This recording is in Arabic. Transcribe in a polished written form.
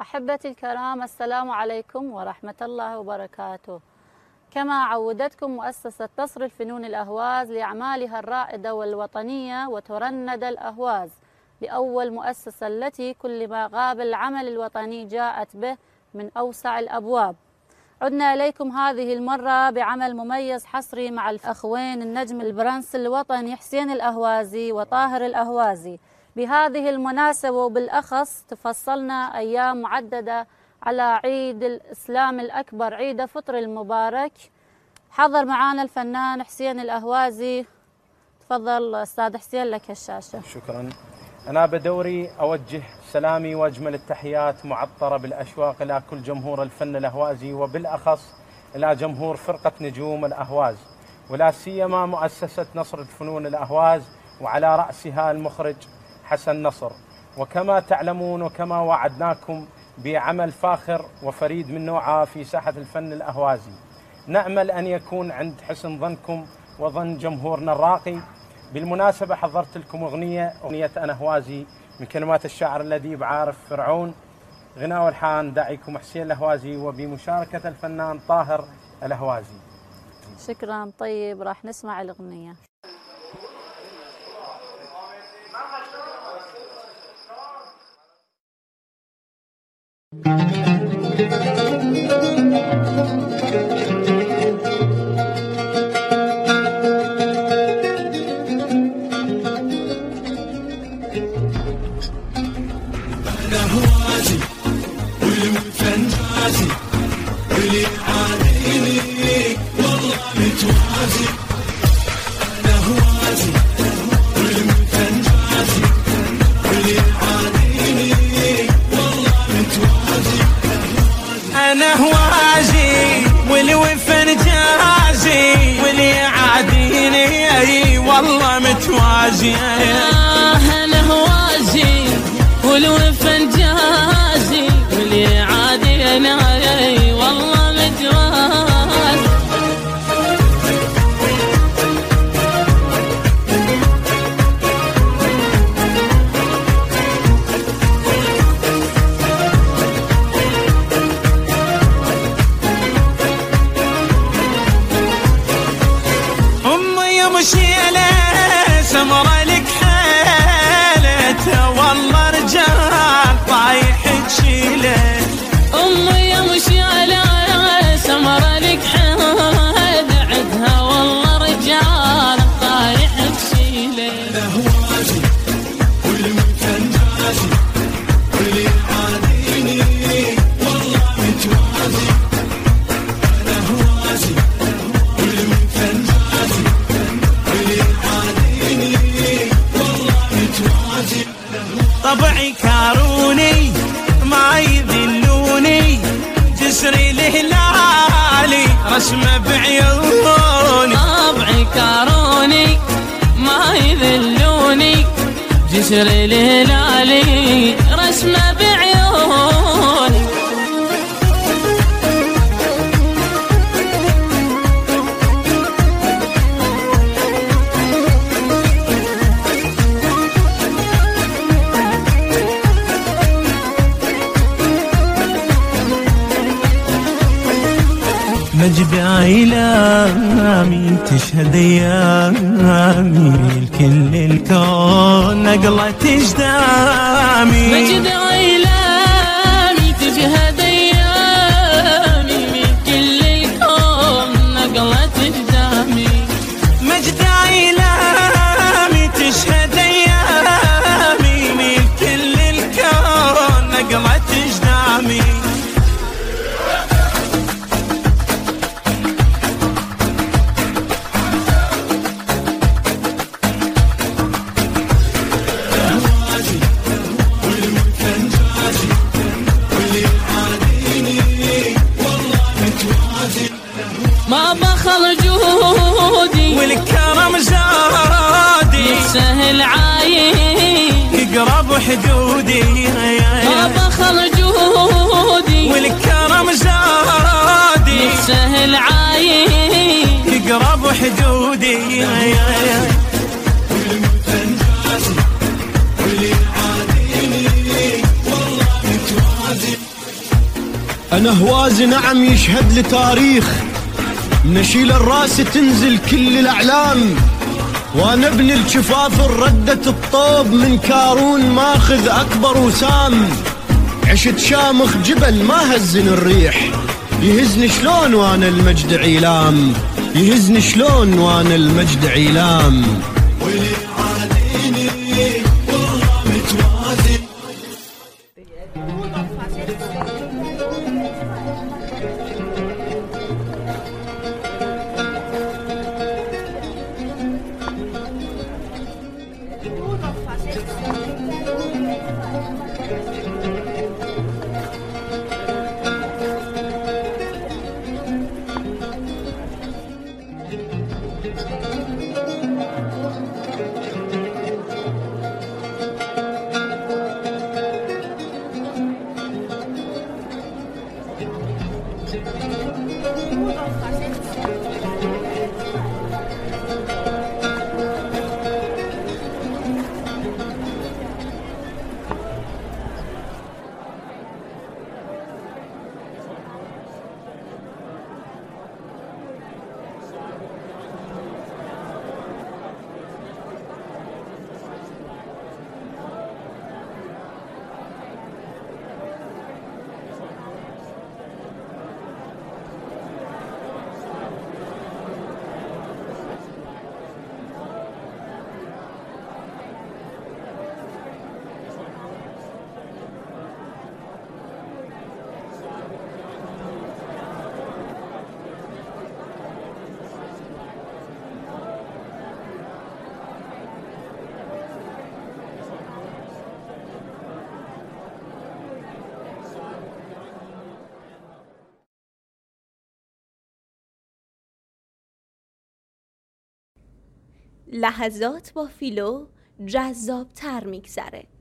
أحبتي الكرام، السلام عليكم ورحمة الله وبركاته. كما عودتكم مؤسسة تصر الفنون الأهواز لأعمالها الرائدة والوطنية وترند الأهواز، بأول مؤسسة التي كل ما غاب العمل الوطني جاءت به من أوسع الأبواب. عدنا إليكم هذه المرة بعمل مميز حصري مع الأخوين النجم البرنس الوطني حسين الأهوازي وطاهر الأهوازي. بهذه المناسبة وبالأخص تفصلنا أيام معددة على عيد الإسلام الأكبر، عيد فطر المبارك. حضر معنا الفنان حسين الأهوازي. تفضل أستاذ حسين، لك الشاشة. شكرا. أنا بدوري أوجه سلامي وأجمل التحيات معطرة بالأشواق إلى كل جمهور الفن الأهوازي، وبالأخص إلى جمهور فرقة نجوم الأهواز، ولا سيما مؤسسة نصر الفنون الأهواز وعلى رأسها المخرج حسن نصر. وكما تعلمون وكما وعدناكم بعمل فاخر وفريد من نوعه في ساحة الفن الأهوازي، نأمل أن يكون عند حسن ظنكم وظن جمهورنا الراقي. بالمناسبة حضرت لكم أغنية أنا هوازي من كلمات الشاعر الأديب عارف فرعون، غناء والحان داعيكم حسين الأهوازي وبمشاركة الفنان طاهر الأهوازي. شكرا. طيب راح نسمع الأغنية. أنا هوازي والوفن جازي واللي عاديني أي والله متوازي. أنا هوازي والوفن جازي واللي عاديني أي والله متوازي. مشيلة سمرة لك حالتها والله رجال طايح تشيله. أمي يا مشيلة سمرة لك حالتها عدها والله رجال طايح تشيله. أنا هوازي والوفن جازي واللي عاديني والله متوازي. أنا هوازي والوفن جازي طبعي كاروني ما يذلوني جسري الهلالي رسمه بعيوني. طبعي كاروني ما يذلوني جسري الهلالي رسمه بعيوني. مجد أيلامي تشهد أيامي الكل الكون نقلت أجدامي. مجد أيلامي تشهد أيامي من كل الكون نقلت أجدامي. مجد أيلامي تشهد أيامي من كل الكون نقلت أجدامي. ما بخل جهودي والكرم زادي سهل عايم يقرب حدودي. ما بخل جهودي والكرم زادي سهل عايم يقرب حدودي. والوفن جازي واللي عاديني والله متوازي. أنا هوازي نعم يشهد لتاريخ، نشيل الراس تنزل كل الأعلام، وأنا ابن الجفاف ردة الطوب من كارون ماخذ أكبر وسام. عشت شامخ جبل ما هزن الريح، يهزني شلون وانا المجد عيلام، يهزني شلون وانا المجد عيلام. واللي عاديني والله متوازي. لحظات با فیلو جذاب‌تر می‌گذره.